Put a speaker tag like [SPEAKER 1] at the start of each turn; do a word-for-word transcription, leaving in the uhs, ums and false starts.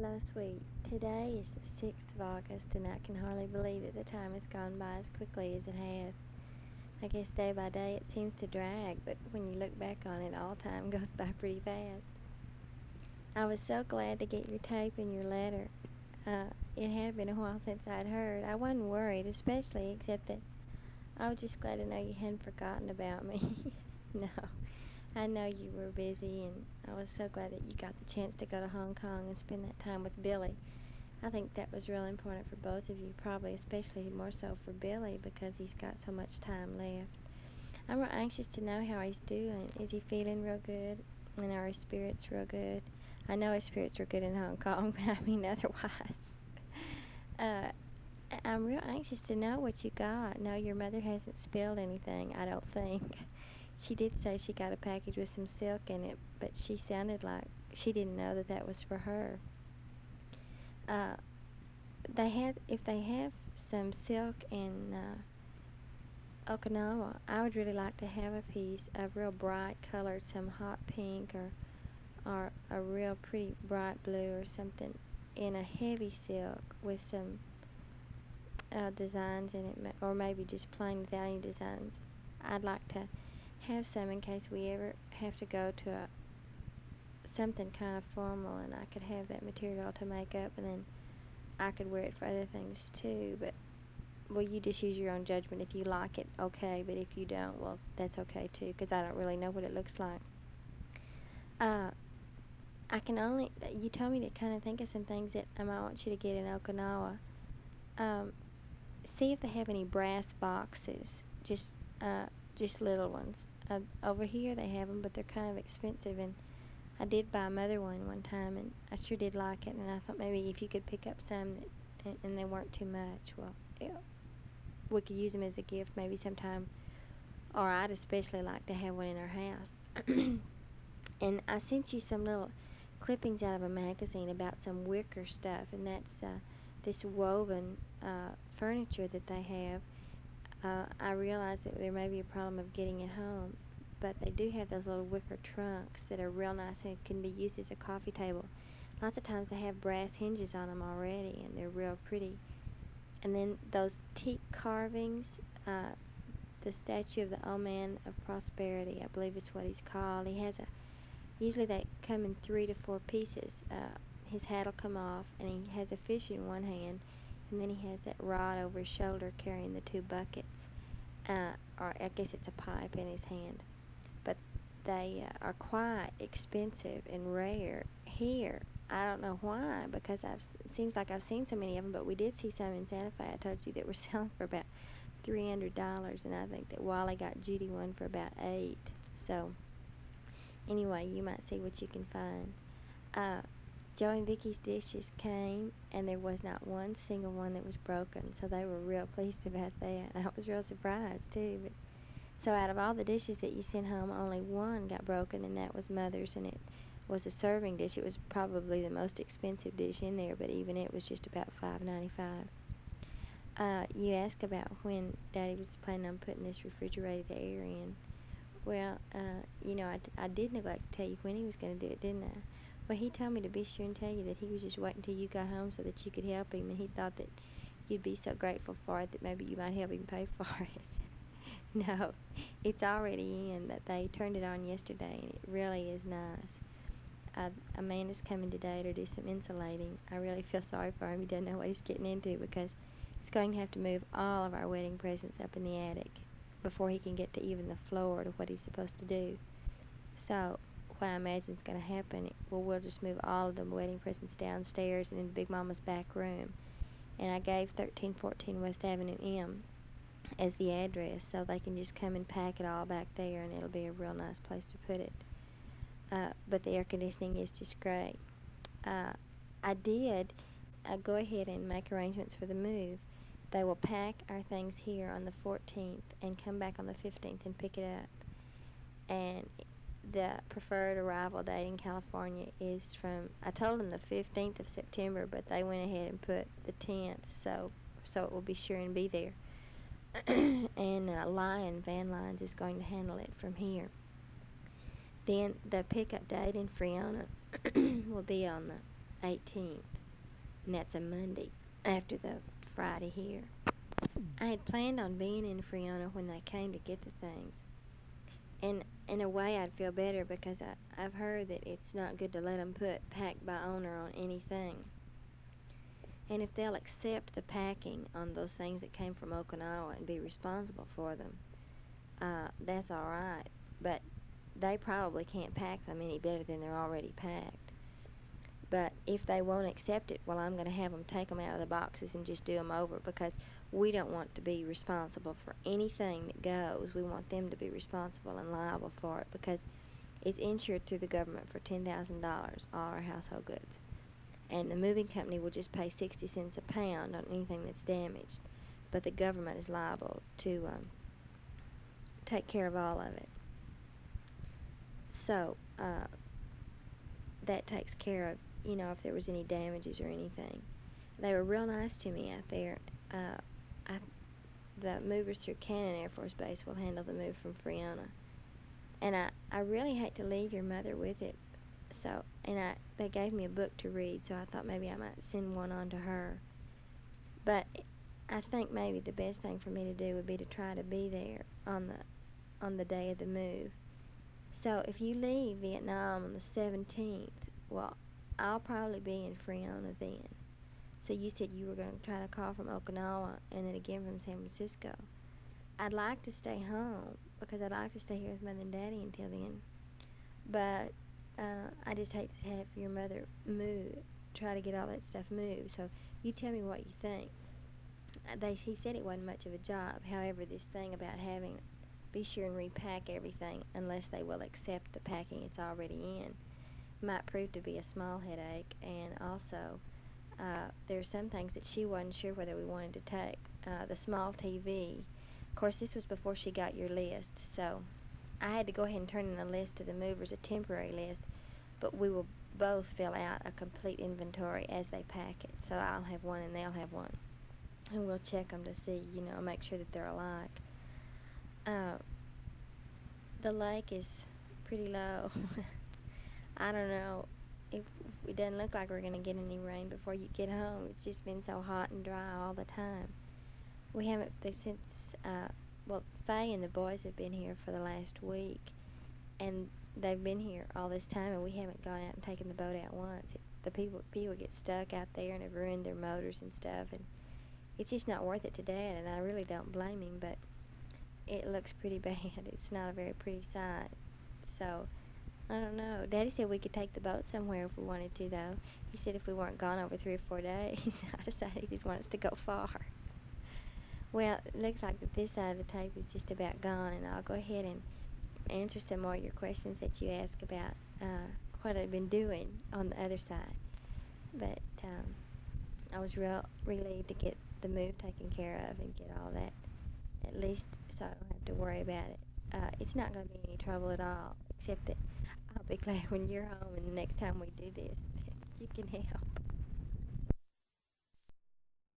[SPEAKER 1] Hello, sweet. Today is the sixth of August, and I can hardly believe that the time has gone by as quickly as it has. I guess day by day it seems to drag, but when you look back on it, all time goes by pretty fast. I was so glad to get your tape and your letter. Uh, it had been a while since I'd heard. I wasn't worried, especially, except that I was just glad to know you hadn't forgotten about me. No, I know you were busy, and I was so glad that you got the chance to go to Hong Kong and spend that time with Billy. I think that was really important for both of you, probably especially more so for Billy because he's got so much time left. I'm real anxious to know how he's doing. Is he feeling real good? And are his spirits real good? I know his spirits were good in Hong Kong, but I mean otherwise. uh, I- I'm real anxious to know what you got. No, your mother hasn't spilled anything, I don't think. She did say she got a package with some silk in it, but she sounded like she didn't know that that was for her. Uh, they had, if they have some silk in uh, Okinawa, I would really like to have a piece of real bright colored, some hot pink or or a real pretty bright blue or something in a heavy silk with some uh, designs in it, or maybe just plain without any designs. I'd like to have some in case we ever have to go to a something kind of formal, and I could have that material to make up, and then I could wear it for other things too. But well, you just use your own judgment. If you like it, okay. But if you don't, well, that's okay too, because I don't really know what it looks like. Uh, I can only. You told me to kind of think of some things that I might want you to get in Okinawa. Um, See if they have any brass boxes, just uh, just little ones. Uh, over here they have them, but they're kind of expensive. And I did buy Mother one one time, and I sure did like it. And I thought maybe if you could pick up some that, and, and they weren't too much, well, yeah, we could use them as a gift maybe sometime. Or I'd especially like to have one in our house. And I sent you some little clippings out of a magazine about some wicker stuff, and that's uh, this woven uh, furniture that they have. Uh, I realize that there may be a problem of getting it home, but they do have those little wicker trunks that are real nice and can be used as a coffee table. Lots of times they have brass hinges on them already, and they're real pretty. And then those teak carvings, uh, the statue of the old man of prosperity, I believe is what he's called. He has a Usually they come in three to four pieces. Uh, his hat'll come off, and he has a fish in one hand, and then he has that rod over his shoulder carrying the two buckets, uh, or I guess it's a pipe in his hand. But they uh, are quite expensive and rare here. I don't know why, because I've it seems like I've seen so many of them, but we did see some in Santa Fe. I told you that we're selling for about three hundred dollars, and I think that Wally got Judy one for about eight. So anyway, you might see what you can find. Uh, Joe and Vicky's dishes came, and there was not one single one that was broken, so they were real pleased about that. I was real surprised too. But so out of all the dishes that you sent home, only one got broken, and that was Mother's, and it was a serving dish. It was probably the most expensive dish in there, but even it was just about five ninety-five. Uh, you asked about when Daddy was planning on putting this refrigerated air in. Well, uh, you know, I, d- I did neglect to tell you when he was going to do it, didn't I? Well, he told me to be sure and tell you that he was just waiting till you got home so that you could help him, and he thought that you'd be so grateful for it that maybe you might help him pay for it. No, it's already in. That they turned it on yesterday, and it really is nice. Uh, Amanda's coming today to do some insulating. I really feel sorry for him. He doesn't know what he's getting into because he's going to have to move all of our wedding presents up in the attic before he can get to even the floor to what he's supposed to do. So what I imagine is going to happen, well, we'll just move all of the wedding presents downstairs and in Big Mama's back room. And I gave thirteen fourteen West Avenue M as the address so they can just come and pack it all back there, and it'll be a real nice place to put it. Uh, but the air conditioning is just great. Uh, I did uh, go ahead and make arrangements for the move. They will pack our things here on the fourteenth and come back on the fifteenth and pick it up. And the preferred arrival date in California is from, I told them the fifteenth of September, but they went ahead and put the tenth, so so it will be sure and be there. And uh, Lion, Van Lines, is going to handle it from here. Then the pickup date in Friona will be on the eighteenth, and that's a Monday after the Friday here. I had planned on being in Friona when they came to get the things. And in a way, I'd feel better because I, I've heard that it's not good to let them put packed by owner on anything. And if they'll accept the packing on those things that came from Okinawa and be responsible for them, uh, that's all right. But they probably can't pack them any better than they're already packed. But if they won't accept it, well, I'm going to have them take them out of the boxes and just do them over because we don't want to be responsible for anything that goes. We want them to be responsible and liable for it because it's insured through the government for ten thousand dollars, all our household goods. And the moving company will just pay sixty cents a pound on anything that's damaged. But the government is liable to um, take care of all of it. So, uh, that takes care of, you know, if there was any damages or anything. They were real nice to me out there. Uh, I, the movers through Cannon Air Force Base will handle the move from Friona. And I, I really hate to leave your mother with it. So, and I, they gave me a book to read, so I thought maybe I might send one on to her. But I think maybe the best thing for me to do would be to try to be there on the, on the day of the move. So if you leave Vietnam on the seventeenth, well, I'll probably be in Friona then. So you said you were going to try to call from Okinawa and then again from San Francisco. I'd like to stay home because I'd like to stay here with Mother and Daddy until then. But uh, I just hate to have your mother move, try to get all that stuff moved. So you tell me what you think. Uh, They, he said it wasn't much of a job. However, this thing about having be sure and repack everything unless they will accept the packing it's already in might prove to be a small headache. And also, uh, there's some things that she wasn't sure whether we wanted to take. Uh, the small T V, of course, this was before she got your list, so I had to go ahead and turn in a list to the movers, a temporary list, but we will both fill out a complete inventory as they pack it. So I'll have one and they'll have one, and we'll check them to see, you know, make sure that they're alike. Uh, the lake is pretty low. I don't know if it doesn't look like we're going to get any rain before you get home. It's just been so hot and dry all the time. We haven't, since, uh, well, Faye and the boys have been here for the last week, and they've been here all this time, and we haven't gone out and taken the boat out once. It, the people people get stuck out there and have ruined their motors and stuff, and it's just not worth it to Dad, and I really don't blame him, but it looks pretty bad. It's not a very pretty sight. So, I don't know. Daddy said we could take the boat somewhere if we wanted to, though. He said if we weren't gone over three or four days. I decided he didn't want us to go far. Well, it looks like that this side of the tape is just about gone, and I'll go ahead and answer some more of your questions that you asked about uh, what I've been doing on the other side. But um, I was real relieved to get the move taken care of and get all that, at least so I don't have to worry about it. Uh, it's not going to be any trouble at all, except that I'll be glad when you're home and the next time we do this that you can help.